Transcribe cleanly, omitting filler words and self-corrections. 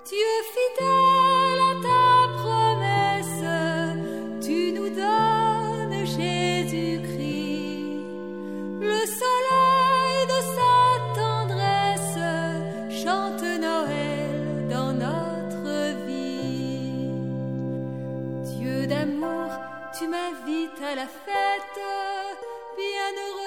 Dieu fidèle à ta promesse, tu nous donnes Jésus-Christ, le soleil de sa tendresse chante Noël dans notre vie. Dieu d'amour, tu m'invites à la fête, bienheureux